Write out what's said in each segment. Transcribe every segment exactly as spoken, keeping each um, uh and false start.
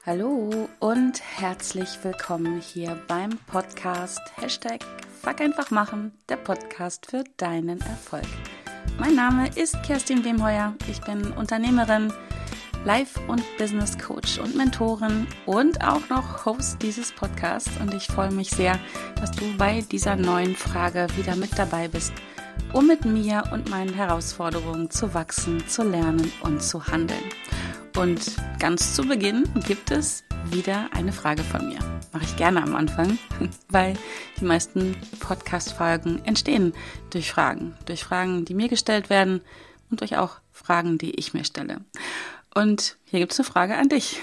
Hallo und herzlich willkommen hier beim Podcast Hashtag Fuck einfach machen, der Podcast für deinen Erfolg. Mein Name ist Kerstin Wemheuer, ich bin Unternehmerin, Life- und Business-Coach und Mentorin und auch noch Host dieses Podcasts und ich freue mich sehr, dass du bei dieser neuen Frage wieder mit dabei bist, um mit mir und meinen Herausforderungen zu wachsen, zu lernen und zu handeln. Und ganz zu Beginn gibt es wieder eine Frage von mir. Mache ich gerne am Anfang, weil die meisten Podcast-Folgen entstehen durch Fragen. Durch Fragen, die mir gestellt werden und durch auch Fragen, die ich mir stelle. Und hier gibt es eine Frage an dich.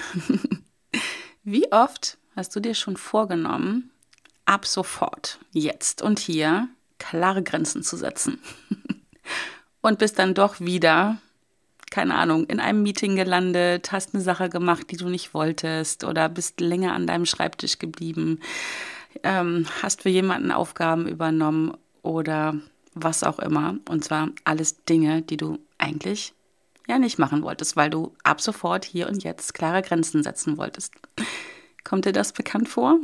Wie oft hast du dir schon vorgenommen, ab sofort, jetzt und hier, klare Grenzen zu setzen? Und bist dann doch wieder, keine Ahnung, in einem Meeting gelandet, hast eine Sache gemacht, die du nicht wolltest oder bist länger an deinem Schreibtisch geblieben, ähm, hast für jemanden Aufgaben übernommen oder was auch immer. Und zwar alles Dinge, die du eigentlich ja nicht machen wolltest, weil du ab sofort hier und jetzt klare Grenzen setzen wolltest. Kommt dir das bekannt vor?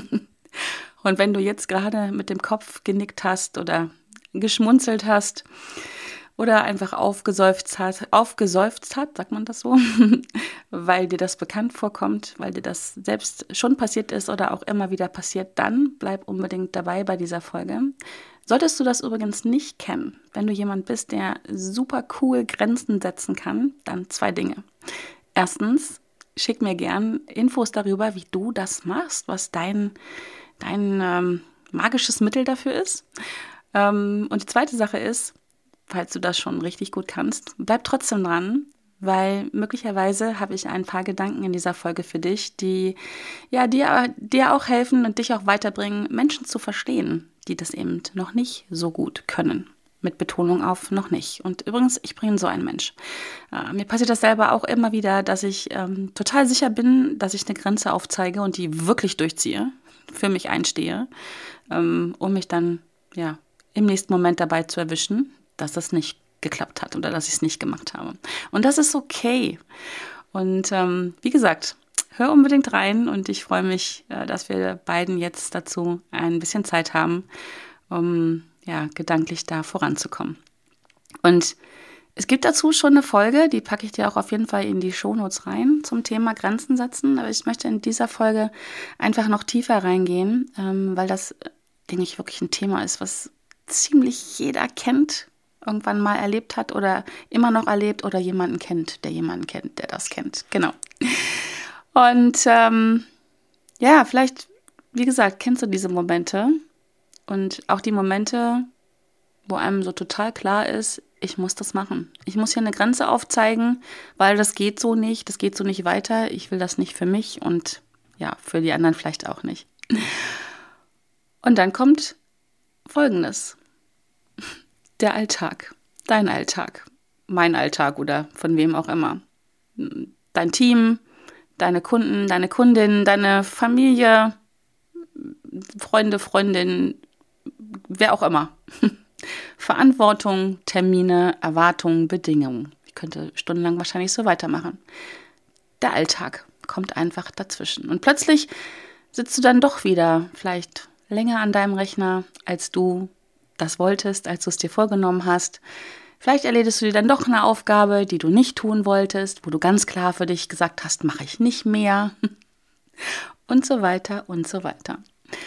Und wenn du jetzt gerade mit dem Kopf genickt hast oder geschmunzelt hast oder einfach aufgeseufzt hat, aufgeseufzt hat, sagt man das so, weil dir das bekannt vorkommt, weil dir das selbst schon passiert ist oder auch immer wieder passiert, dann bleib unbedingt dabei bei dieser Folge. Solltest du das übrigens nicht kennen, wenn du jemand bist, der super cool Grenzen setzen kann, dann zwei Dinge. Erstens, schick mir gern Infos darüber, wie du das machst, was dein, dein ähm, magisches Mittel dafür ist. Ähm, und die zweite Sache ist, falls du das schon richtig gut kannst, bleib trotzdem dran, weil möglicherweise habe ich ein paar Gedanken in dieser Folge für dich, die ja dir, dir auch helfen und dich auch weiterbringen, Menschen zu verstehen, die das eben noch nicht so gut können. Mit Betonung auf noch nicht. Und übrigens, ich bin so ein Mensch. Äh, mir passiert das selber auch immer wieder, dass ich ähm, total sicher bin, dass ich eine Grenze aufzeige und die wirklich durchziehe, für mich einstehe, ähm, um mich dann ja im nächsten Moment dabei zu erwischen, dass das nicht geklappt hat oder dass ich es nicht gemacht habe. Und das ist okay. Und ähm, wie gesagt, hör unbedingt rein und ich freue mich, äh, dass wir beiden jetzt dazu ein bisschen Zeit haben, um ja, gedanklich da voranzukommen. Und es gibt dazu schon eine Folge, die packe ich dir auch auf jeden Fall in die Shownotes rein zum Thema Grenzen setzen. Aber ich möchte in dieser Folge einfach noch tiefer reingehen, ähm, weil das, denke ich, wirklich ein Thema ist, was ziemlich jeder kennt, irgendwann mal erlebt hat oder immer noch erlebt oder jemanden kennt, der jemanden kennt, der das kennt. Genau. Und ähm, ja, vielleicht, wie gesagt, kennst du diese Momente und auch die Momente, wo einem so total klar ist, ich muss das machen. Ich muss hier eine Grenze aufzeigen, weil das geht so nicht, das geht so nicht weiter. Ich will das nicht für mich und ja, für die anderen vielleicht auch nicht. Und dann kommt Folgendes. Der Alltag, dein Alltag, mein Alltag oder von wem auch immer. Dein Team, deine Kunden, deine Kundinnen, deine Familie, Freunde, Freundinnen, wer auch immer. Verantwortung, Termine, Erwartungen, Bedingungen. Ich könnte stundenlang wahrscheinlich so weitermachen. Der Alltag kommt einfach dazwischen. Und plötzlich sitzt du dann doch wieder vielleicht länger an deinem Rechner, als du das wolltest, als du es dir vorgenommen hast. Vielleicht erledigst du dir dann doch eine Aufgabe, die du nicht tun wolltest, wo du ganz klar für dich gesagt hast, mache ich nicht mehr. Und so weiter und so weiter.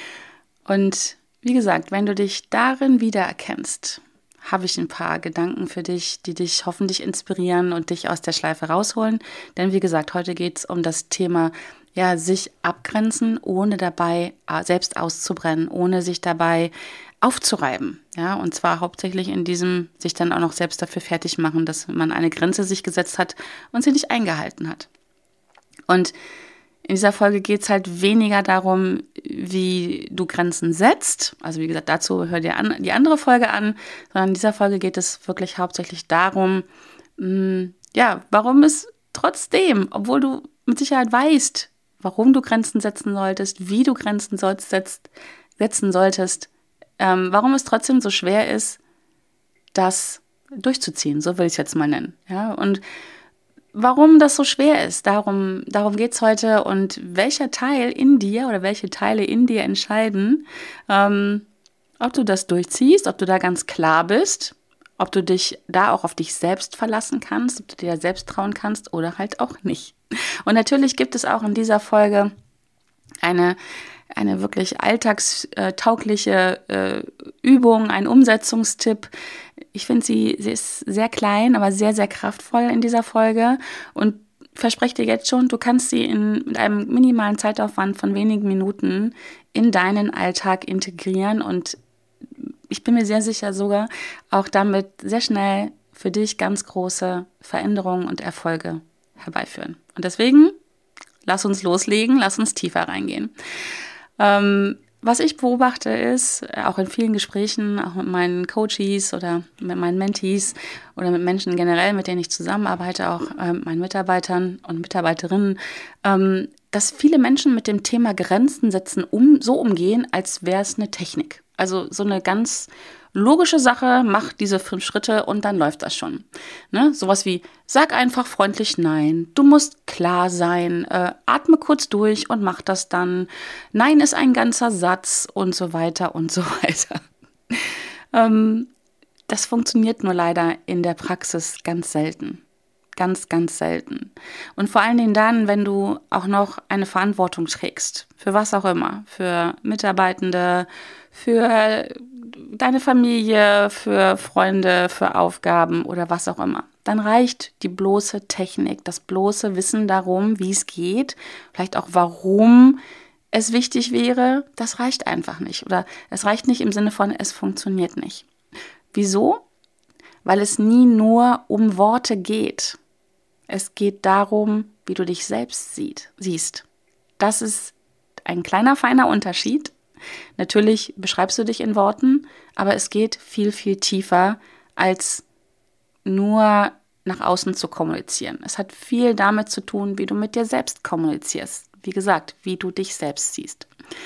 Und wie gesagt, wenn du dich darin wiedererkennst, habe ich ein paar Gedanken für dich, die dich hoffentlich inspirieren und dich aus der Schleife rausholen. Denn wie gesagt, heute geht es um das Thema, ja, sich abgrenzen, ohne dabei selbst auszubrennen, ohne sich dabei aufzureiben. Ja, und zwar hauptsächlich in diesem, sich dann auch noch selbst dafür fertig machen, dass man eine Grenze sich gesetzt hat und sie nicht eingehalten hat. Und in dieser Folge geht es halt weniger darum, wie du Grenzen setzt. Also wie gesagt, dazu hör dir an, die andere Folge an. Sondern in dieser Folge geht es wirklich hauptsächlich darum, mh, ja, warum es trotzdem, obwohl du mit Sicherheit weißt, warum du Grenzen setzen solltest, wie du Grenzen sollst, setzt, setzen solltest, ähm, warum es trotzdem so schwer ist, das durchzuziehen. So will ich es jetzt mal nennen. Ja, und warum das so schwer ist, darum, darum geht es heute und welcher Teil in dir oder welche Teile in dir entscheiden, ähm, ob du das durchziehst, ob du da ganz klar bist, ob du dich da auch auf dich selbst verlassen kannst, ob du dir selbst trauen kannst oder halt auch nicht. Und natürlich gibt es auch in dieser Folge eine, eine wirklich alltagstaugliche äh, Übung, ein Umsetzungstipp. Ich finde, sie, sie ist sehr klein, aber sehr, sehr kraftvoll in dieser Folge und verspreche dir jetzt schon, du kannst sie in, mit einem minimalen Zeitaufwand von wenigen Minuten in deinen Alltag integrieren und ich bin mir sehr sicher sogar auch damit sehr schnell für dich ganz große Veränderungen und Erfolge herbeiführen. Und deswegen, lass uns loslegen, lass uns tiefer reingehen. Ähm, was ich beobachte ist, auch in vielen Gesprächen, auch mit meinen Coaches oder mit meinen Mentees oder mit Menschen generell, mit denen ich zusammenarbeite, auch äh, mit meinen Mitarbeitern und Mitarbeiterinnen, ähm, dass viele Menschen mit dem Thema Grenzen setzen um, so umgehen, als wäre es eine Technik. Also so eine ganz logische Sache, mach diese fünf Schritte und dann läuft das schon. Ne? Sowas wie, sag einfach freundlich Nein, du musst klar sein, äh, atme kurz durch und mach das dann. Nein ist ein ganzer Satz und so weiter und so weiter. ähm, das funktioniert nur leider in der Praxis ganz selten. Ganz, ganz selten. Und vor allen Dingen dann, wenn du auch noch eine Verantwortung trägst. Für was auch immer. Für Mitarbeitende, für deine Familie, für Freunde, für Aufgaben oder was auch immer. Dann reicht die bloße Technik, das bloße Wissen darum, wie es geht, vielleicht auch warum es wichtig wäre, das reicht einfach nicht. Oder es reicht nicht im Sinne von, es funktioniert nicht. Wieso? Weil es nie nur um Worte geht. Es geht darum, wie du dich selbst sieht, siehst. Das ist ein kleiner, feiner Unterschied. Natürlich beschreibst du dich in Worten, aber es geht viel, viel tiefer, als nur nach außen zu kommunizieren. Es hat viel damit zu tun, wie du mit dir selbst kommunizierst. Wie gesagt, wie du dich selbst siehst.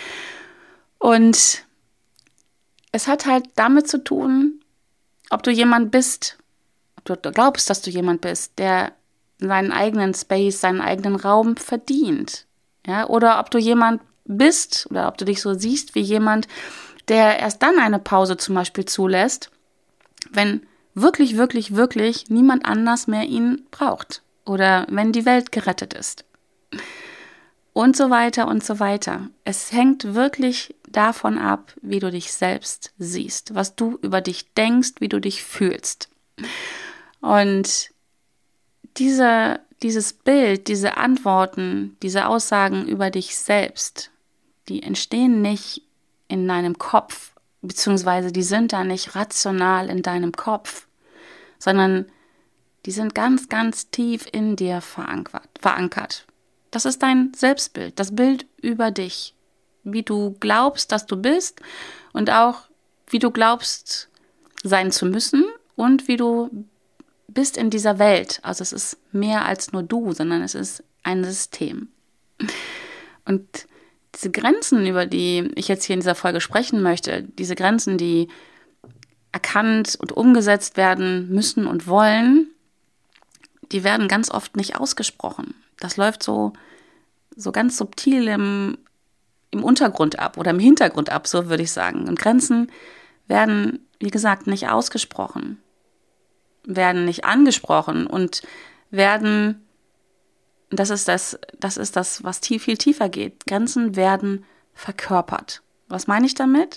Und es hat halt damit zu tun, ob du jemand bist, ob du glaubst, dass du jemand bist, der seinen eigenen Space, seinen eigenen Raum verdient. Ja? Oder ob du jemand bist oder ob du dich so siehst wie jemand, der erst dann eine Pause zum Beispiel zulässt, wenn wirklich, wirklich, wirklich niemand anders mehr ihn braucht. Oder wenn die Welt gerettet ist. Und so weiter und so weiter. Es hängt wirklich davon ab, wie du dich selbst siehst, was du über dich denkst, wie du dich fühlst. Und diese, dieses Bild, diese Antworten, diese Aussagen über dich selbst, die entstehen nicht in deinem Kopf, beziehungsweise die sind da nicht rational in deinem Kopf, sondern die sind ganz, ganz tief in dir verankert. verankert. Das ist dein Selbstbild, das Bild über dich, wie du glaubst, dass du bist und auch wie du glaubst, sein zu müssen und wie du bist in dieser Welt. Also es ist mehr als nur du, sondern es ist ein System. Und diese Grenzen, über die ich jetzt hier in dieser Folge sprechen möchte, diese Grenzen, die erkannt und umgesetzt werden müssen und wollen, die werden ganz oft nicht ausgesprochen. Das läuft so, so ganz subtil im, im Untergrund ab oder im Hintergrund ab, so würde ich sagen. Und Grenzen werden, wie gesagt, nicht ausgesprochen, werden nicht angesprochen und werden, das ist das, das ist das, was tief, viel tiefer geht. Grenzen werden verkörpert. Was meine ich damit?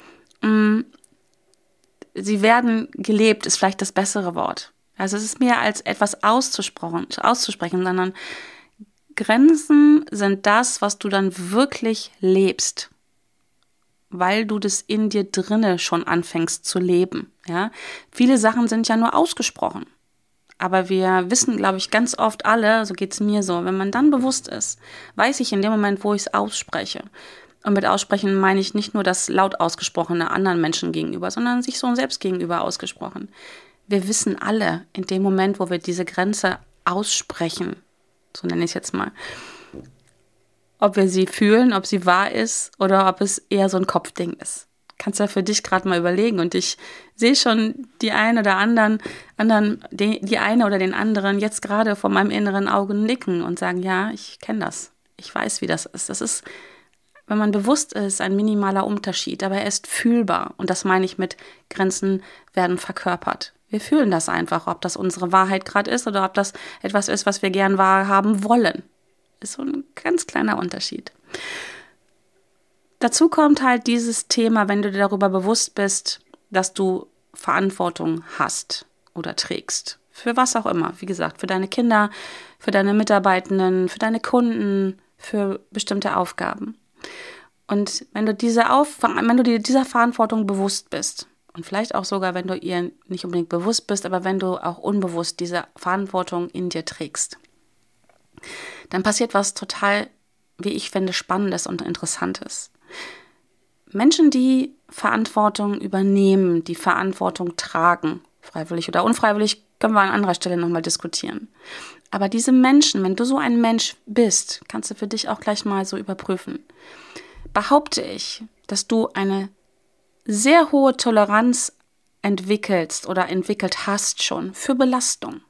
Sie werden gelebt, ist vielleicht das bessere Wort. Also es ist mehr als etwas auszusprechen, auszusprechen, sondern Grenzen sind das, was du dann wirklich lebst, weil du das in dir drinne schon anfängst zu leben. Ja? Viele Sachen sind ja nur ausgesprochen, aber wir wissen, glaube ich, ganz oft alle, so geht es mir so, wenn man dann bewusst ist, weiß ich in dem Moment, wo ich es ausspreche. Und mit aussprechen meine ich nicht nur das laut ausgesprochene anderen Menschen gegenüber, sondern sich so selbst gegenüber ausgesprochen. Wir wissen alle in dem Moment, wo wir diese Grenze aussprechen, so nenne ich es jetzt mal, ob wir sie fühlen, ob sie wahr ist oder ob es eher so ein Kopfding ist. kannst ja für dich gerade mal überlegen. Und ich sehe schon die eine oder anderen, anderen, die, die eine oder den anderen jetzt gerade vor meinem inneren Auge nicken und sagen, ja, ich kenne das. Ich weiß, wie das ist. Das ist, wenn man bewusst ist, ein minimaler Unterschied, aber er ist fühlbar. Und das meine ich mit Grenzen werden verkörpert. Wir fühlen das einfach, ob das unsere Wahrheit gerade ist oder ob das etwas ist, was wir gern wahrhaben wollen. Ist so ein ganz kleiner Unterschied. Dazu kommt halt dieses Thema, wenn du dir darüber bewusst bist, dass du Verantwortung hast oder trägst. Für was auch immer. Wie gesagt, für deine Kinder, für deine Mitarbeitenden, für deine Kunden, für bestimmte Aufgaben. Und wenn du, diese Auf- wenn du dir dieser Verantwortung bewusst bist, und vielleicht auch sogar, wenn du ihr nicht unbedingt bewusst bist, aber wenn du auch unbewusst diese Verantwortung in dir trägst, dann passiert was total, wie ich finde, Spannendes und Interessantes. Menschen, die Verantwortung übernehmen, die Verantwortung tragen, freiwillig oder unfreiwillig, können wir an anderer Stelle nochmal diskutieren. Aber diese Menschen, wenn du so ein Mensch bist, kannst du für dich auch gleich mal so überprüfen, behaupte ich, dass du eine sehr hohe Toleranz entwickelst oder entwickelt hast schon für Belastung.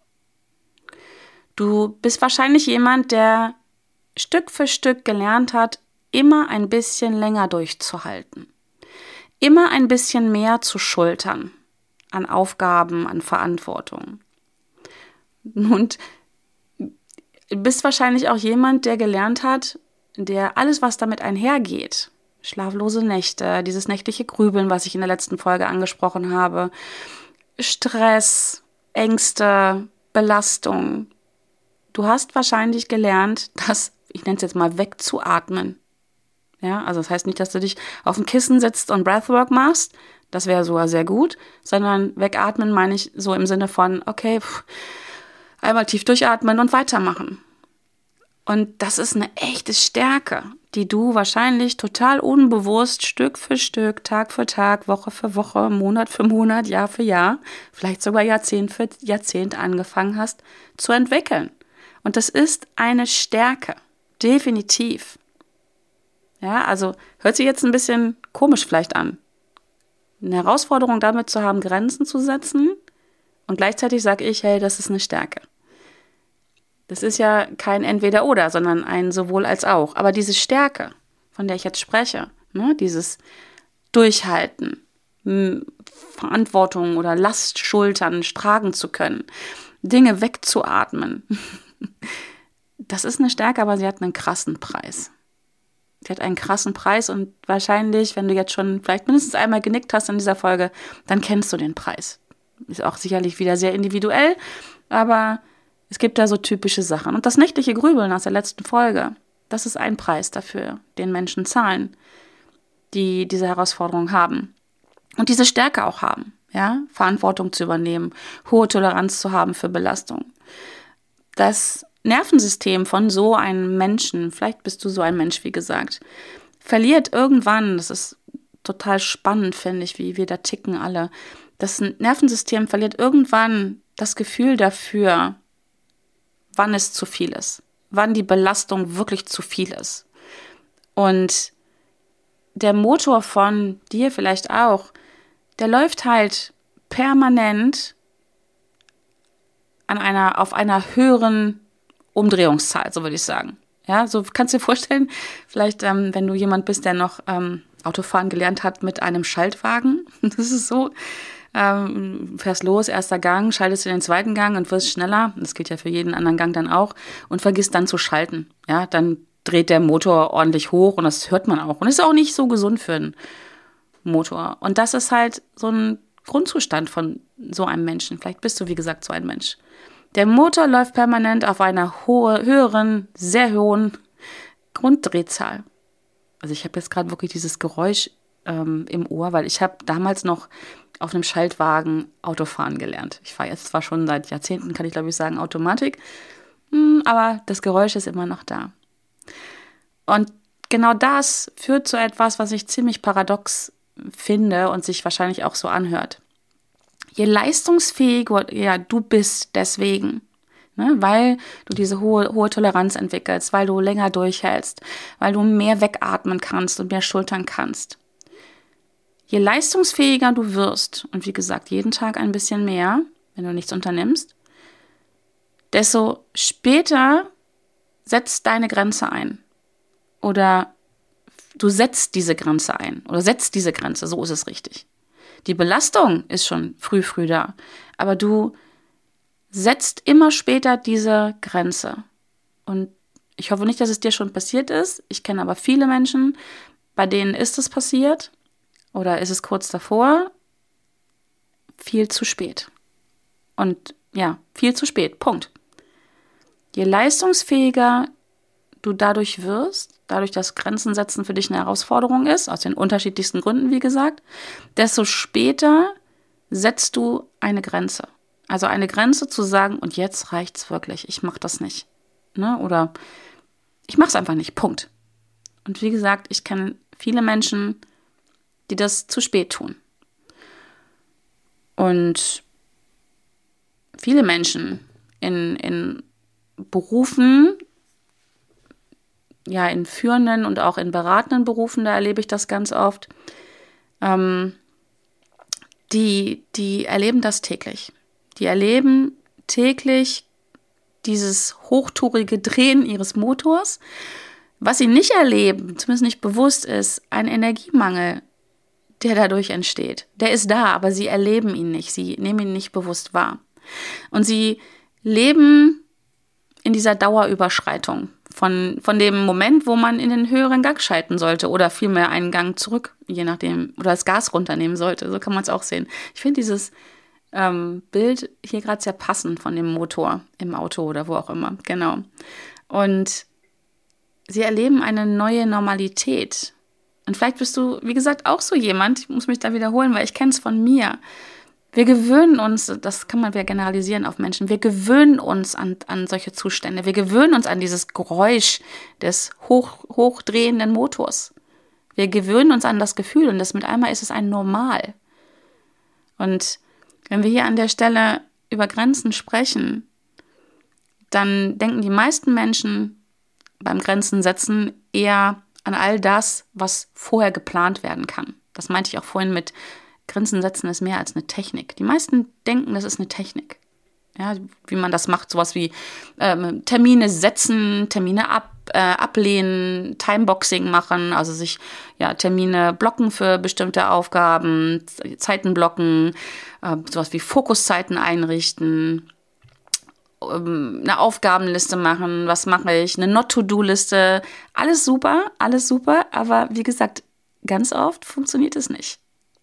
Du bist wahrscheinlich jemand, der Stück für Stück gelernt hat, immer ein bisschen länger durchzuhalten, immer ein bisschen mehr zu schultern an Aufgaben, an Verantwortung. Und du bist wahrscheinlich auch jemand, der gelernt hat, der alles, was damit einhergeht, schlaflose Nächte, dieses nächtliche Grübeln, was ich in der letzten Folge angesprochen habe, Stress, Ängste, Belastung. Du hast wahrscheinlich gelernt, das, ich nenne es jetzt mal, wegzuatmen. Ja, also das heißt nicht, dass du dich auf dem Kissen sitzt und Breathwork machst, das wäre sogar sehr gut, sondern wegatmen meine ich so im Sinne von, okay, pff, einmal tief durchatmen und weitermachen. Und das ist eine echte Stärke, die du wahrscheinlich total unbewusst Stück für Stück, Tag für Tag, Woche für Woche, Monat für Monat, Jahr für Jahr, vielleicht sogar Jahrzehnt für Jahrzehnt angefangen hast zu entwickeln. Und das ist eine Stärke, definitiv. Ja, also hört sich jetzt ein bisschen komisch vielleicht an. Eine Herausforderung damit zu haben, Grenzen zu setzen und gleichzeitig sage ich, hey, das ist eine Stärke. Das ist ja kein Entweder-Oder, sondern ein sowohl als auch. Aber diese Stärke, von der ich jetzt spreche, ne, dieses Durchhalten, m- Verantwortung oder Last schultern, tragen zu können, Dinge wegzuatmen, das ist eine Stärke, aber sie hat einen krassen Preis. Sie hat einen krassen Preis und wahrscheinlich, wenn du jetzt schon vielleicht mindestens einmal genickt hast in dieser Folge, dann kennst du den Preis. Ist auch sicherlich wieder sehr individuell, aber es gibt da so typische Sachen. Und das nächtliche Grübeln aus der letzten Folge, das ist ein Preis dafür, den Menschen zahlen, die diese Herausforderung haben. Und diese Stärke auch haben, ja, Verantwortung zu übernehmen, hohe Toleranz zu haben für Belastung. Das Nervensystem von so einem Menschen, vielleicht bist du so ein Mensch, wie gesagt, verliert irgendwann, das ist total spannend, finde ich, wie wir da ticken alle, das Nervensystem verliert irgendwann das Gefühl dafür, wann es zu viel ist, wann die Belastung wirklich zu viel ist. Und der Motor von dir vielleicht auch, der läuft halt permanent an einer, auf einer höheren Umdrehungszahl, so würde ich sagen. Ja, so kannst du dir vorstellen, vielleicht, ähm, wenn du jemand bist, der noch ähm, Autofahren gelernt hat mit einem Schaltwagen. Das ist so, ähm, fährst los, erster Gang, schaltest in den zweiten Gang und wirst schneller. Das gilt ja für jeden anderen Gang dann auch. Und vergisst dann zu schalten. Ja, dann dreht der Motor ordentlich hoch und das hört man auch. Und ist auch nicht so gesund für einen Motor. Und das ist halt so ein Grundzustand von so einem Menschen. Vielleicht bist du, wie gesagt, so ein Mensch. Der Motor läuft permanent auf einer hohe, höheren, sehr hohen Grunddrehzahl. Also ich habe jetzt gerade wirklich dieses Geräusch ähm, im Ohr, weil ich habe damals noch auf einem Schaltwagen Autofahren gelernt. Ich fahre jetzt zwar schon seit Jahrzehnten, kann ich glaube ich sagen, Automatik, mh, aber das Geräusch ist immer noch da. Und genau das führt zu etwas, was ich ziemlich paradox finde und sich wahrscheinlich auch so anhört. Je leistungsfähiger ja, du bist deswegen, ne, weil du diese hohe, hohe Toleranz entwickelst, weil du länger durchhältst, weil du mehr wegatmen kannst und mehr schultern kannst. Je leistungsfähiger du wirst, und wie gesagt, jeden Tag ein bisschen mehr, wenn du nichts unternimmst, desto später setzt deine Grenze ein. Oder du setzt diese Grenze ein. Oder setzt diese Grenze, so ist es richtig. Die Belastung ist schon früh, früh da. Aber du setzt immer später diese Grenze. Und ich hoffe nicht, dass es dir schon passiert ist. Ich kenne aber viele Menschen, bei denen ist es passiert. Oder ist es kurz davor? Viel zu spät. Und ja, viel zu spät. Punkt. Je leistungsfähiger du dadurch wirst, dadurch, dass Grenzen setzen für dich eine Herausforderung ist, aus den unterschiedlichsten Gründen, wie gesagt, desto später setzt du eine Grenze. Also eine Grenze zu sagen, und jetzt reicht's wirklich, ich mache das nicht. Ne? Oder ich mache es einfach nicht. Punkt. Und wie gesagt, ich kenne viele Menschen, die das zu spät tun. Und viele Menschen in, in Berufen, ja, in führenden und auch in beratenden Berufen, da erlebe ich das ganz oft, ähm, die, die erleben das täglich. Die erleben täglich dieses hochtourige Drehen ihres Motors. Was sie nicht erleben, zumindest nicht bewusst ist, ein Energiemangel, der dadurch entsteht. Der ist da, aber sie erleben ihn nicht. Sie nehmen ihn nicht bewusst wahr. Und sie leben in dieser Dauerüberschreitung von, von dem Moment, wo man in den höheren Gang schalten sollte oder vielmehr einen Gang zurück, je nachdem, oder das Gas runternehmen sollte. So kann man es auch sehen. Ich finde dieses ähm, Bild hier gerade sehr passend von dem Motor im Auto oder wo auch immer. Genau. Und sie erleben eine neue Normalität. Und vielleicht bist du, wie gesagt, auch so jemand, ich muss mich da wiederholen, weil ich kenne es von mir. Wir gewöhnen uns, das kann man wieder generalisieren auf Menschen, wir gewöhnen uns an, an solche Zustände. Wir gewöhnen uns an dieses Geräusch des hoch, hochdrehenden Motors. Wir gewöhnen uns an das Gefühl und das mit einmal ist es ein Normal. Und wenn wir hier an der Stelle über Grenzen sprechen, dann denken die meisten Menschen beim Grenzen setzen eher an all das, was vorher geplant werden kann. Das meinte ich auch vorhin mit Grenzen setzen ist mehr als eine Technik. Die meisten denken, das ist eine Technik. Ja, wie man das macht, sowas wie ähm, Termine setzen, Termine ab, äh, ablehnen, Timeboxing machen, also sich ja Termine blocken für bestimmte Aufgaben, Zeiten blocken, äh, sowas wie Fokuszeiten einrichten, eine Aufgabenliste machen, was mache ich, eine Not-to-Do-Liste, alles super, alles super, aber wie gesagt, ganz oft funktioniert es nicht.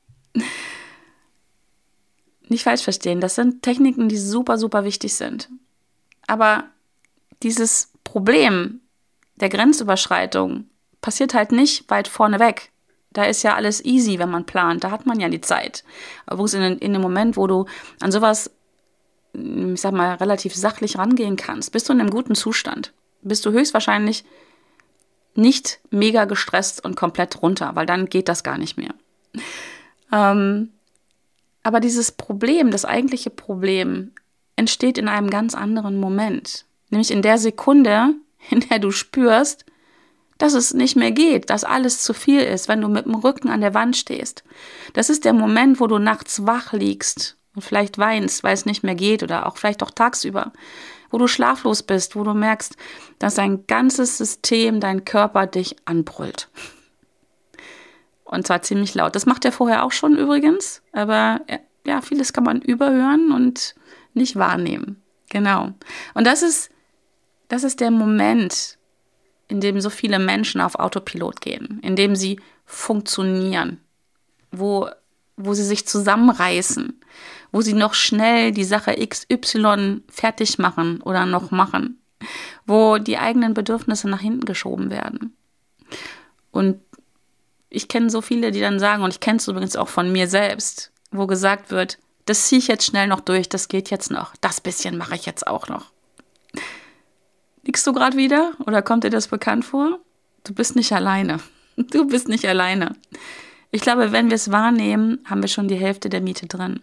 Nicht falsch verstehen, das sind Techniken, die super, super wichtig sind. Aber dieses Problem der Grenzüberschreitung passiert halt nicht weit vorne weg. Da ist ja alles easy, wenn man plant, da hat man ja die Zeit. Aber wo es in, in dem Moment, wo du an sowas ich sag mal, relativ sachlich rangehen kannst, bist du in einem guten Zustand. Bist du höchstwahrscheinlich nicht mega gestresst und komplett runter, weil dann geht das gar nicht mehr. Ähm, aber dieses Problem, das eigentliche Problem, entsteht in einem ganz anderen Moment. Nämlich in der Sekunde, in der du spürst, dass es nicht mehr geht, dass alles zu viel ist, wenn du mit dem Rücken an der Wand stehst. Das ist der Moment, wo du nachts wach liegst und vielleicht weinst, weil es nicht mehr geht oder auch vielleicht auch tagsüber, wo du schlaflos bist, wo du merkst, dass dein ganzes System, dein Körper dich anbrüllt. Und zwar ziemlich laut. Das macht er vorher auch schon übrigens, aber ja, vieles kann man überhören und nicht wahrnehmen. Genau. Und das ist, das ist der Moment, in dem so viele Menschen auf Autopilot gehen, in dem sie funktionieren, wo, wo sie sich zusammenreißen, wo sie noch schnell die Sache X Y fertig machen oder noch machen, wo die eigenen Bedürfnisse nach hinten geschoben werden. Und ich kenne so viele, die dann sagen, und ich kenne es übrigens auch von mir selbst, wo gesagt wird, das ziehe ich jetzt schnell noch durch, das geht jetzt noch, das bisschen mache ich jetzt auch noch. Liegst du gerade wieder oder kommt dir das bekannt vor? Du bist nicht alleine. Du bist nicht alleine. Ich glaube, wenn wir es wahrnehmen, haben wir schon die Hälfte der Miete drin.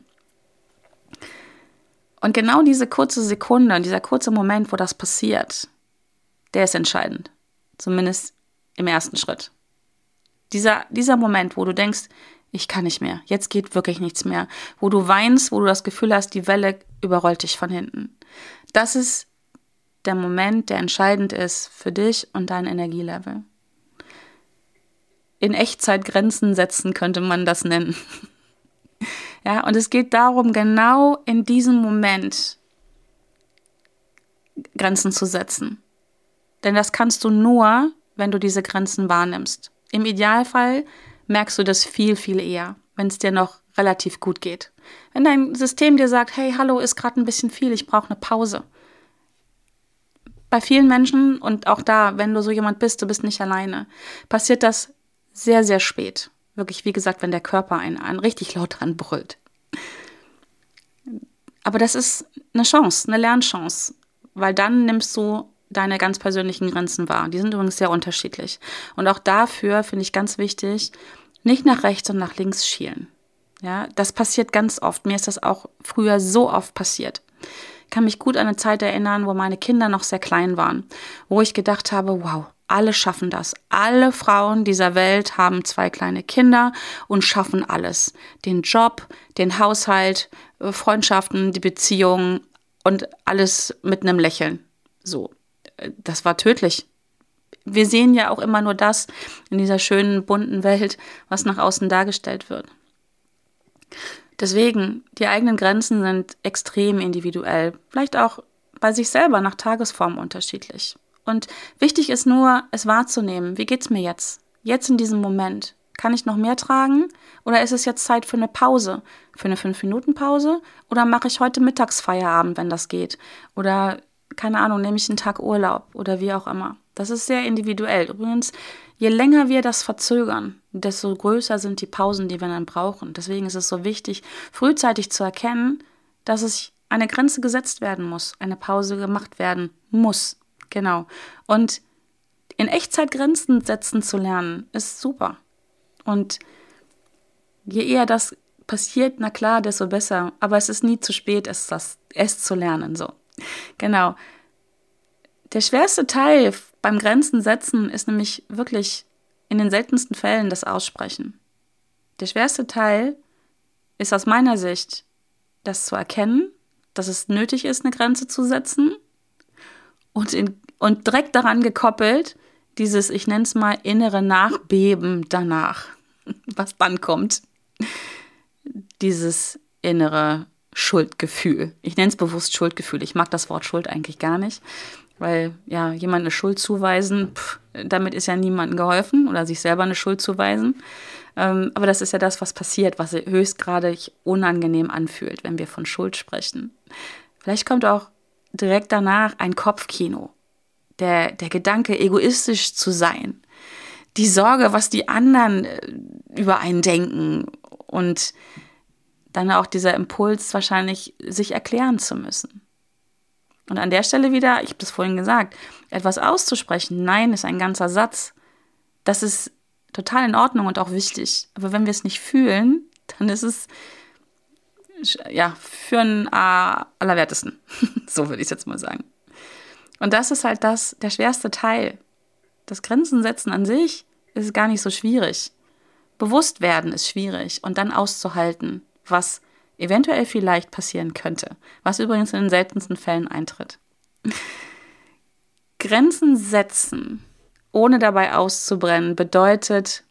Und genau diese kurze Sekunde, dieser kurze Moment, wo das passiert, der ist entscheidend. Zumindest im ersten Schritt. Dieser, dieser Moment, wo du denkst, ich kann nicht mehr, jetzt geht wirklich nichts mehr. Wo du weinst, wo du das Gefühl hast, die Welle überrollt dich von hinten. Das ist der Moment, der entscheidend ist für dich und dein Energielevel. In Echtzeit Grenzen setzen, könnte man das nennen. Ja, und es geht darum, genau in diesem Moment Grenzen zu setzen. Denn das kannst du nur, wenn du diese Grenzen wahrnimmst. Im Idealfall merkst du das viel, viel eher, wenn es dir noch relativ gut geht. Wenn dein System dir sagt, hey, hallo, ist gerade ein bisschen viel, ich brauche eine Pause. Bei vielen Menschen, und auch da, wenn du so jemand bist, du bist nicht alleine, passiert das sehr, sehr spät. Wirklich, wie gesagt, wenn der Körper einen, einen richtig laut dran brüllt. Aber das ist eine Chance, eine Lernchance, weil dann nimmst du deine ganz persönlichen Grenzen wahr. Die sind übrigens sehr unterschiedlich. Und auch dafür finde ich ganz wichtig, nicht nach rechts und nach links schielen. Ja, das passiert ganz oft. Mir ist das auch früher so oft passiert. Ich kann mich gut an eine Zeit erinnern, wo meine Kinder noch sehr klein waren, wo ich gedacht habe, wow, alle schaffen das. Alle Frauen dieser Welt haben zwei kleine Kinder und schaffen alles. Den Job, den Haushalt, Freundschaften, die Beziehungen und alles mit einem Lächeln. So, das war tödlich. Wir sehen ja auch immer nur das in dieser schönen, bunten Welt, was nach außen dargestellt wird. Deswegen, die eigenen Grenzen sind extrem individuell. Vielleicht auch bei sich selber nach Tagesform unterschiedlich. Und wichtig ist nur, es wahrzunehmen. Wie geht's mir jetzt? Jetzt in diesem Moment. Kann ich noch mehr tragen? Oder ist es jetzt Zeit für eine Pause? Für eine fünf-Minuten-Pause? Oder mache ich heute Mittagsfeierabend, wenn das geht? Oder, keine Ahnung, nehme ich einen Tag Urlaub? Oder wie auch immer. Das ist sehr individuell. Übrigens, je länger wir das verzögern, desto größer sind die Pausen, die wir dann brauchen. Deswegen ist es so wichtig, frühzeitig zu erkennen, dass es eine Grenze gesetzt werden muss, eine Pause gemacht werden muss. Genau. Und in Echtzeit Grenzen setzen zu lernen, ist super. Und je eher das passiert, na klar, desto besser. Aber es ist nie zu spät, es, das, es zu lernen. So. Genau. Der schwerste Teil beim Grenzen setzen ist nämlich wirklich in den seltensten Fällen das Aussprechen. Der schwerste Teil ist aus meiner Sicht, das zu erkennen, dass es nötig ist, eine Grenze zu setzen und, in, und direkt daran gekoppelt, dieses, ich nenne es mal, innere Nachbeben danach, was dann kommt. Dieses innere Schuldgefühl. Ich nenne es bewusst Schuldgefühl. Ich mag das Wort Schuld eigentlich gar nicht. Weil, ja, jemand eine Schuld zuweisen, pff, damit ist ja niemandem geholfen oder sich selber eine Schuld zuweisen. Ähm, aber das ist ja das, was passiert, was sich höchstgradig unangenehm anfühlt, wenn wir von Schuld sprechen. Vielleicht kommt auch direkt danach ein Kopfkino. Der, der Gedanke, egoistisch zu sein. Die Sorge, was die anderen über einen denken. Und dann auch dieser Impuls, wahrscheinlich sich erklären zu müssen. Und an der Stelle wieder, ich habe das vorhin gesagt, etwas auszusprechen, nein, ist ein ganzer Satz. Das ist total in Ordnung und auch wichtig. Aber wenn wir es nicht fühlen, dann ist es ja für einen äh, Allerwertesten. So würde ich es jetzt mal sagen. Und das ist halt das, der schwerste Teil. Das Grenzen setzen an sich ist gar nicht so schwierig. Bewusst werden ist schwierig und dann auszuhalten, was eventuell vielleicht passieren könnte, was übrigens in den seltensten Fällen eintritt. Grenzen setzen, ohne dabei auszubrennen, bedeutet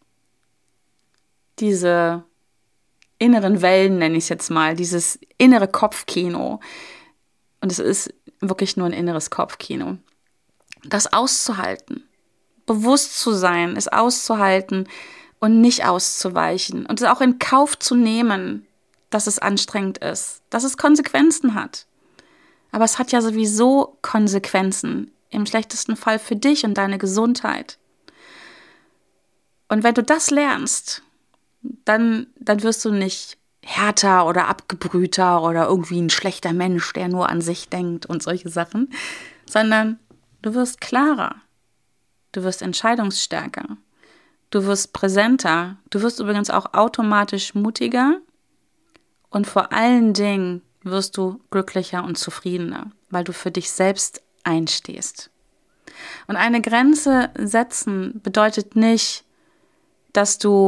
diese inneren Wellen, nenne ich es jetzt mal, dieses innere Kopfkino. Und es ist wirklich nur ein inneres Kopfkino. Das auszuhalten, bewusst zu sein, es auszuhalten und nicht auszuweichen und es auch in Kauf zu nehmen, dass es anstrengend ist, dass es Konsequenzen hat. Aber es hat ja sowieso Konsequenzen, im schlechtesten Fall für dich und deine Gesundheit. Und wenn du das lernst, dann, dann wirst du nicht härter oder abgebrühter oder irgendwie ein schlechter Mensch, der nur an sich denkt und solche Sachen, sondern du wirst klarer, du wirst entscheidungsstärker, du wirst präsenter, du wirst übrigens auch automatisch mutiger. Und vor allen Dingen wirst du glücklicher und zufriedener, weil du für dich selbst einstehst. Und eine Grenze setzen bedeutet nicht, dass du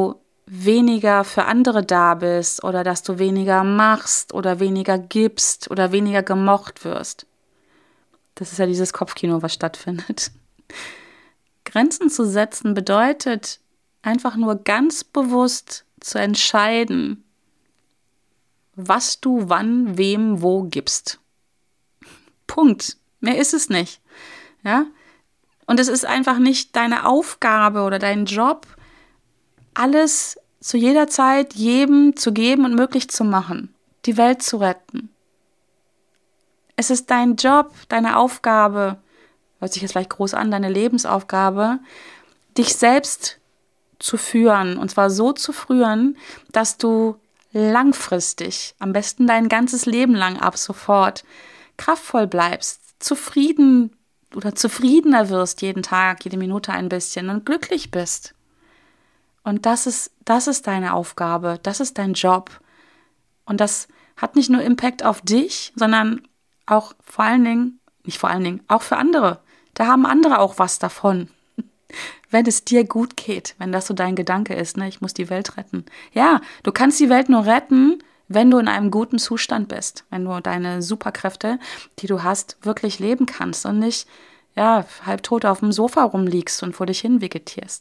weniger für andere da bist oder dass du weniger machst oder weniger gibst oder weniger gemocht wirst. Das ist ja dieses Kopfkino, was stattfindet. Grenzen zu setzen bedeutet einfach nur ganz bewusst zu entscheiden, was du wann, wem, wo gibst. Punkt. Mehr ist es nicht. Ja? Und es ist einfach nicht deine Aufgabe oder dein Job, alles zu jeder Zeit jedem zu geben und möglich zu machen, die Welt zu retten. Es ist dein Job, deine Aufgabe, hört sich jetzt vielleicht groß an, deine Lebensaufgabe, dich selbst zu führen. Und zwar so zu führen, dass du langfristig, am besten dein ganzes Leben lang ab sofort, kraftvoll bleibst, zufrieden oder zufriedener wirst jeden Tag, jede Minute ein bisschen und glücklich bist. Und das ist, das ist deine Aufgabe, das ist dein Job. Und das hat nicht nur Impact auf dich, sondern auch vor allen Dingen, nicht vor allen Dingen, auch für andere. Da haben andere auch was davon. Wenn es dir gut geht, wenn das so dein Gedanke ist, ne, ich muss die Welt retten. Ja, du kannst die Welt nur retten, wenn du in einem guten Zustand bist, wenn du deine Superkräfte, die du hast, wirklich leben kannst und nicht, ja, halbtot auf dem Sofa rumliegst und vor dich hin vegetierst.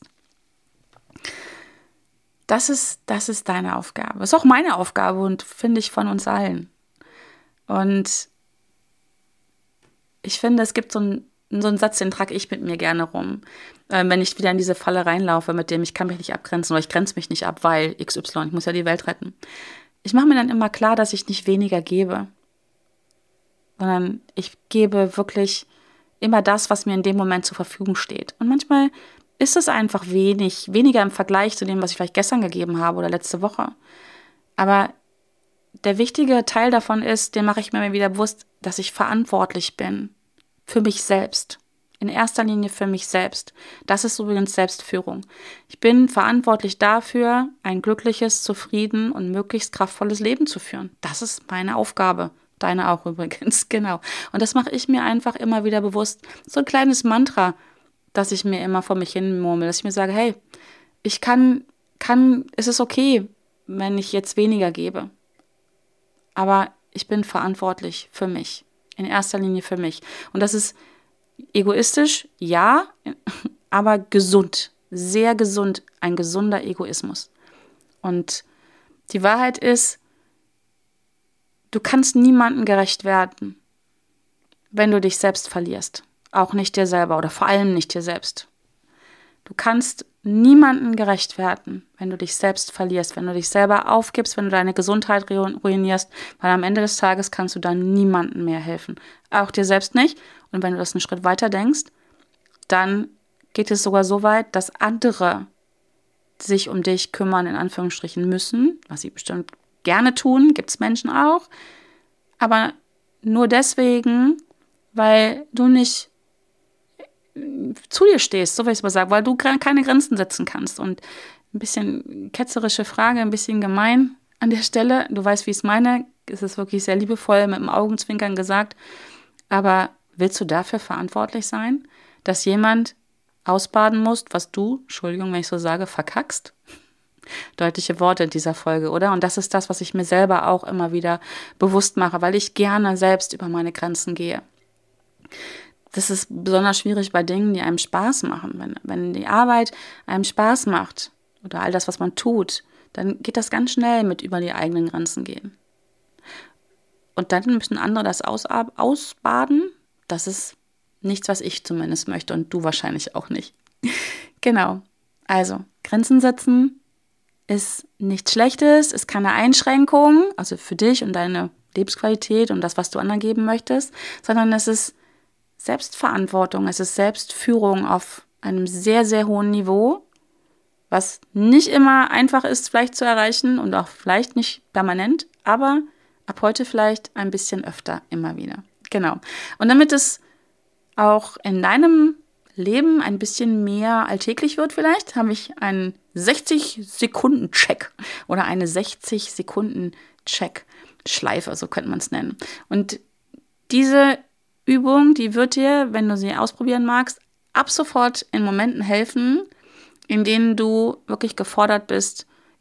Das ist, das ist deine Aufgabe. Das ist auch meine Aufgabe und finde ich von uns allen. Und ich finde, es gibt so einen, so einen Satz, den trage ich mit mir gerne rum, äh, wenn ich wieder in diese Falle reinlaufe, mit dem ich kann mich nicht abgrenzen oder ich grenze mich nicht ab, weil X Y, ich muss ja die Welt retten. Ich mache mir dann immer klar, dass ich nicht weniger gebe, sondern ich gebe wirklich immer das, was mir in dem Moment zur Verfügung steht. Und manchmal ist es einfach wenig, weniger im Vergleich zu dem, was ich vielleicht gestern gegeben habe oder letzte Woche. Aber der wichtige Teil davon ist, den mache ich mir wieder bewusst, dass ich verantwortlich bin für mich selbst. In erster Linie für mich selbst. Das ist übrigens Selbstführung. Ich bin verantwortlich dafür, ein glückliches, zufrieden und möglichst kraftvolles Leben zu führen. Das ist meine Aufgabe. Deine auch übrigens, genau. Und das mache ich mir einfach immer wieder bewusst. So ein kleines Mantra, dass ich mir immer vor mich hin murmel, dass ich mir sage, hey, ich kann, kann, es ist okay, wenn ich jetzt weniger gebe. Aber ich bin verantwortlich für mich. In erster Linie für mich. Und das ist egoistisch, ja, aber gesund. Sehr gesund. Ein gesunder Egoismus. Und die Wahrheit ist, du kannst niemandem gerecht werden, wenn du dich selbst verlierst. Auch nicht dir selber oder vor allem nicht dir selbst. Du kannst niemandem gerecht werden, wenn du dich selbst verlierst, wenn du dich selber aufgibst, wenn du deine Gesundheit ruinierst, weil am Ende des Tages kannst du dann niemandem mehr helfen. Auch dir selbst nicht. Und wenn du das einen Schritt weiter denkst, dann geht es sogar so weit, dass andere sich um dich kümmern, in Anführungsstrichen müssen, was sie bestimmt gerne tun, gibt es Menschen auch, aber nur deswegen, weil du nicht zu dir stehst, so will ich es mal sagen, weil du keine Grenzen setzen kannst. Und ein bisschen ketzerische Frage, ein bisschen gemein an der Stelle. Du weißt, wie ich es meine. Es ist wirklich sehr liebevoll mit dem Augenzwinkern gesagt. Aber willst du dafür verantwortlich sein, dass jemand ausbaden muss, was du, Entschuldigung, wenn ich so sage, verkackst? Deutliche Worte in dieser Folge, oder? Und das ist das, was ich mir selber auch immer wieder bewusst mache, weil ich gerne selbst über meine Grenzen gehe. Das ist besonders schwierig bei Dingen, die einem Spaß machen. Wenn, wenn die Arbeit einem Spaß macht oder all das, was man tut, dann geht das ganz schnell mit über die eigenen Grenzen gehen. Und dann müssen andere das aus, ausbaden. Das ist nichts, was ich zumindest möchte und du wahrscheinlich auch nicht. Genau. Also, Grenzen setzen ist nichts Schlechtes, ist keine Einschränkung, also für dich und deine Lebensqualität und das, was du anderen geben möchtest, sondern es ist Selbstverantwortung, es ist Selbstführung auf einem sehr, sehr hohen Niveau, was nicht immer einfach ist, vielleicht zu erreichen und auch vielleicht nicht permanent, aber ab heute vielleicht ein bisschen öfter immer wieder. Genau. Und damit es auch in deinem Leben ein bisschen mehr alltäglich wird vielleicht, habe ich einen sechzig-Sekunden-Check oder eine sechzig-Sekunden-Check-Schleife, so könnte man es nennen. Und diese Übung, die wird dir, wenn du sie ausprobieren magst, ab sofort in Momenten helfen, in denen du wirklich gefordert bist,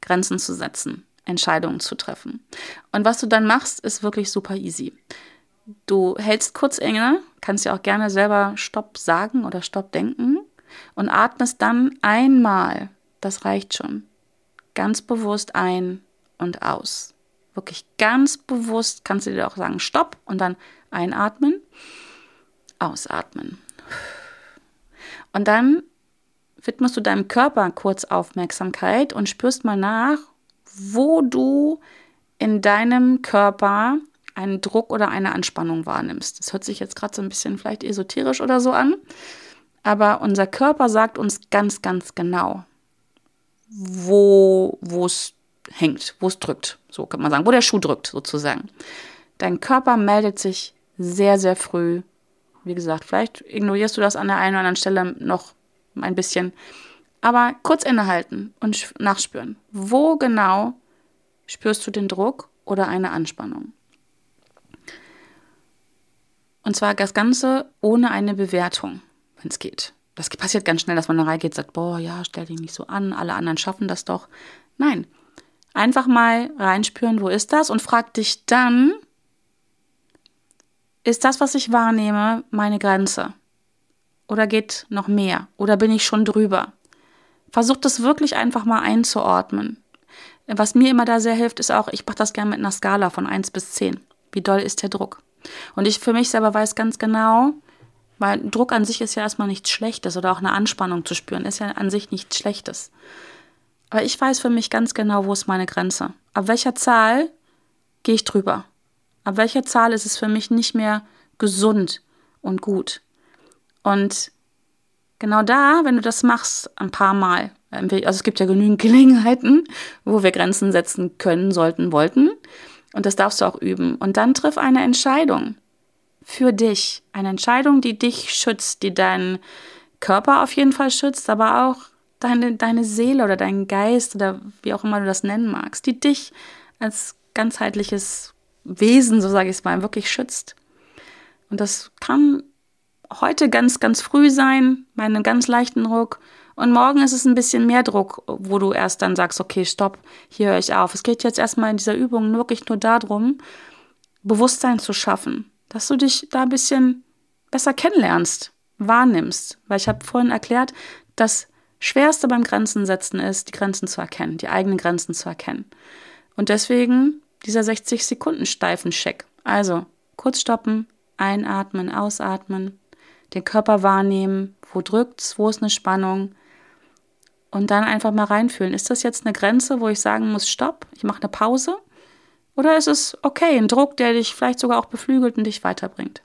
Grenzen zu setzen, Entscheidungen zu treffen. Und was du dann machst, ist wirklich super easy. Du hältst kurz inne, kannst ja auch gerne selber Stopp sagen oder Stopp denken und atmest dann einmal, das reicht schon, ganz bewusst ein und aus. Wirklich ganz bewusst kannst du dir auch sagen Stopp und dann einatmen, ausatmen. Und dann widmest du deinem Körper kurz Aufmerksamkeit und spürst mal nach, wo du in deinem Körper einen Druck oder eine Anspannung wahrnimmst. Das hört sich jetzt gerade so ein bisschen vielleicht esoterisch oder so an, aber unser Körper sagt uns ganz, ganz genau, wo es hängt, wo es drückt, so kann man sagen, wo der Schuh drückt sozusagen. Dein Körper meldet sich sehr, sehr früh. Wie gesagt, vielleicht ignorierst du das an der einen oder anderen Stelle noch ein bisschen, aber kurz innehalten und nachspüren. Wo genau spürst du den Druck oder eine Anspannung? Und zwar das Ganze ohne eine Bewertung, wenn es geht. Das passiert ganz schnell, dass man da reingeht und sagt, boah, ja, stell dich nicht so an, alle anderen schaffen das doch. Nein, einfach mal reinspüren, wo ist das? Und frag dich dann, ist das, was ich wahrnehme, meine Grenze? Oder geht noch mehr? Oder bin ich schon drüber? Versuch das wirklich einfach mal einzuordnen. Was mir immer da sehr hilft, ist auch, ich mache das gerne mit einer Skala von eins bis zehn. Wie doll ist der Druck? Und ich für mich selber weiß ganz genau, weil Druck an sich ist ja erstmal nichts Schlechtes oder auch eine Anspannung zu spüren, ist ja an sich nichts Schlechtes. Aber ich weiß für mich ganz genau, wo ist meine Grenze. Ab welcher Zahl gehe ich drüber? Ab welcher Zahl ist es für mich nicht mehr gesund und gut? Und genau da, wenn du das machst, ein paar Mal, also es gibt ja genügend Gelegenheiten, wo wir Grenzen setzen können, sollten, wollten. Und das darfst du auch üben. Und dann triff eine Entscheidung für dich. Eine Entscheidung, die dich schützt, die deinen Körper auf jeden Fall schützt, aber auch deine, deine Seele oder deinen Geist oder wie auch immer du das nennen magst, die dich als ganzheitliches Wesen, so sage ich es mal, wirklich schützt. Und das kann heute ganz, ganz früh sein, bei einem ganz leichten Druck. Und morgen ist es ein bisschen mehr Druck, wo du erst dann sagst, okay, stopp, hier höre ich auf. Es geht jetzt erstmal in dieser Übung wirklich nur darum, Bewusstsein zu schaffen, dass du dich da ein bisschen besser kennenlernst, wahrnimmst. Weil ich habe vorhin erklärt, das Schwerste beim Grenzen setzen ist, die Grenzen zu erkennen, die eigenen Grenzen zu erkennen. Und deswegen dieser sechzig Sekunden steifen Check. Also kurz stoppen, einatmen, ausatmen, den Körper wahrnehmen, wo drückt's, wo ist eine Spannung und dann einfach mal reinfühlen. Ist das jetzt eine Grenze, wo ich sagen muss, stopp, ich mache eine Pause? Oder ist es okay, ein Druck, der dich vielleicht sogar auch beflügelt und dich weiterbringt?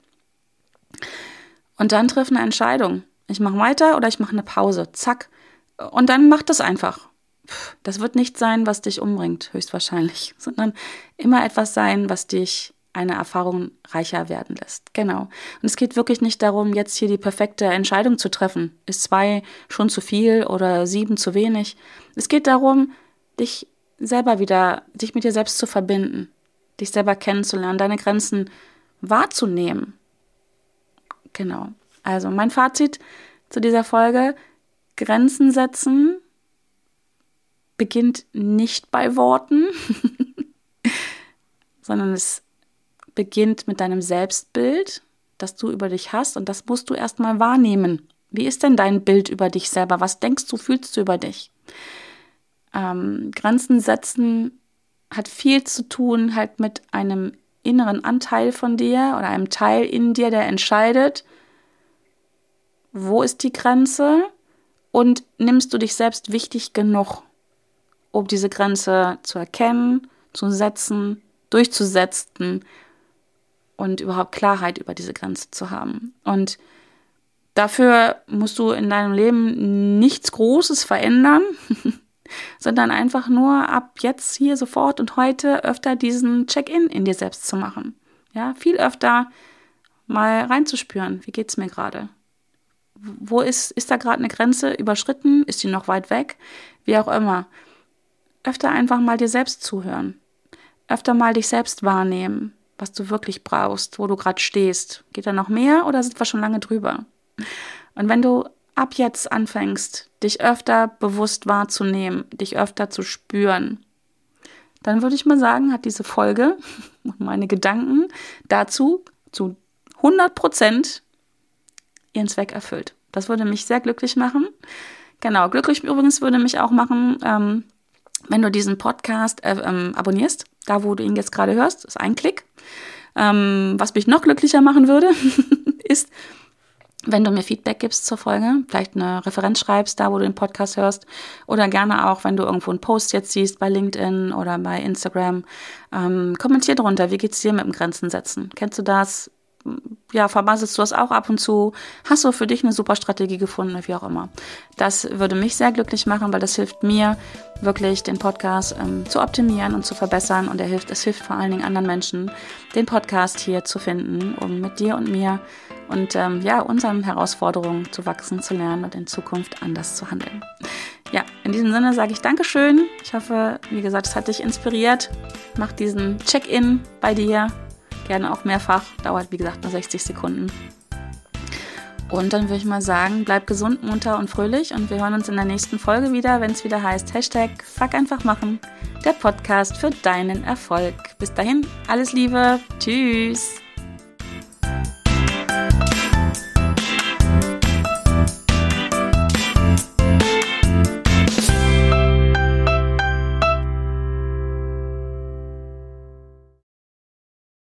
Und dann triff eine Entscheidung. Ich mache weiter oder ich mache eine Pause. Zack. Und dann mach das einfach. Das wird nicht sein, was dich umbringt, höchstwahrscheinlich, sondern immer etwas sein, was dich eine Erfahrung reicher werden lässt. Genau. Und es geht wirklich nicht darum, jetzt hier die perfekte Entscheidung zu treffen. Ist zwei schon zu viel oder sieben zu wenig? Es geht darum, dich selber wieder, dich mit dir selbst zu verbinden, dich selber kennenzulernen, deine Grenzen wahrzunehmen. Genau. Also mein Fazit zu dieser Folge: Grenzen setzen beginnt nicht bei Worten, sondern es beginnt mit deinem Selbstbild, das du über dich hast, und das musst du erstmal wahrnehmen. Wie ist denn dein Bild über dich selber? Was denkst du, fühlst du über dich? Ähm, Grenzen setzen hat viel zu tun halt mit einem inneren Anteil von dir oder einem Teil in dir, der entscheidet, wo ist die Grenze und nimmst du dich selbst wichtig genug, um diese Grenze zu erkennen, zu setzen, durchzusetzen und überhaupt Klarheit über diese Grenze zu haben. Und dafür musst du in deinem Leben nichts Großes verändern, sondern einfach nur ab jetzt, hier, sofort und heute öfter diesen Check-in in dir selbst zu machen. Ja, viel öfter mal reinzuspüren, wie geht's mir gerade? Wo ist, ist da gerade eine Grenze überschritten? Ist die noch weit weg? Wie auch immer. Öfter einfach mal dir selbst zuhören. Öfter mal dich selbst wahrnehmen, was du wirklich brauchst, wo du gerade stehst. Geht da noch mehr oder sind wir schon lange drüber? Und wenn du ab jetzt anfängst, dich öfter bewusst wahrzunehmen, dich öfter zu spüren, dann würde ich mal sagen, hat diese Folge und meine Gedanken dazu zu hundert Prozent ihren Zweck erfüllt. Das würde mich sehr glücklich machen. Genau, glücklich übrigens würde mich auch machen, ähm, wenn du diesen Podcast äh, ähm, abonnierst, da wo du ihn jetzt gerade hörst, ist ein Klick. Ähm, was mich noch glücklicher machen würde, ist, wenn du mir Feedback gibst zur Folge, vielleicht eine Referenz schreibst, da wo du den Podcast hörst, oder gerne auch, wenn du irgendwo einen Post jetzt siehst bei LinkedIn oder bei Instagram, ähm, kommentier drunter, wie geht's dir mit dem Grenzen setzen? Kennst du das? Ja, vermasselst du das auch ab und zu? Hast du für dich eine super Strategie gefunden, wie auch immer? Das würde mich sehr glücklich machen, weil das hilft mir wirklich, den Podcast ähm, zu optimieren und zu verbessern, und er hilft, es hilft vor allen Dingen anderen Menschen, den Podcast hier zu finden, um mit dir und mir und ähm, ja, unseren Herausforderungen zu wachsen, zu lernen und in Zukunft anders zu handeln. Ja, in diesem Sinne sage ich Dankeschön. Ich hoffe, wie gesagt, es hat dich inspiriert. Mach diesen Check-in bei dir. Gerne auch mehrfach, dauert wie gesagt nur sechzig Sekunden. Und dann würde ich mal sagen, bleib gesund, munter und fröhlich, und wir hören uns in der nächsten Folge wieder, wenn es wieder heißt Hashtag Fuck einfach machen, der Podcast für deinen Erfolg. Bis dahin, alles Liebe, tschüss.